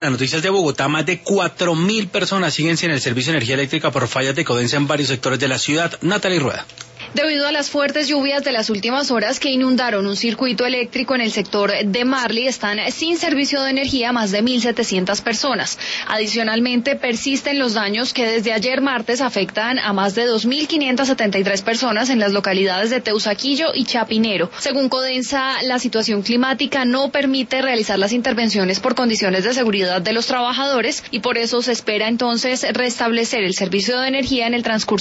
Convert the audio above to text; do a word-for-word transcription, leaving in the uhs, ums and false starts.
Las noticias de Bogotá, más de cuatro mil personas siguen sin el servicio de energía eléctrica por fallas de codencia en varios sectores de la ciudad. Natalie Rueda. Debido a las fuertes lluvias de las últimas horas que inundaron un circuito eléctrico en el sector de Marley, están sin servicio de energía más de mil setecientas personas. Adicionalmente, persisten los daños que desde ayer martes afectan a más de dos mil quinientas setenta y tres personas en las localidades de Teusaquillo y Chapinero. Según Codensa, la situación climática no permite realizar las intervenciones por condiciones de seguridad de los trabajadores y por eso se espera entonces restablecer el servicio de energía en el transcurso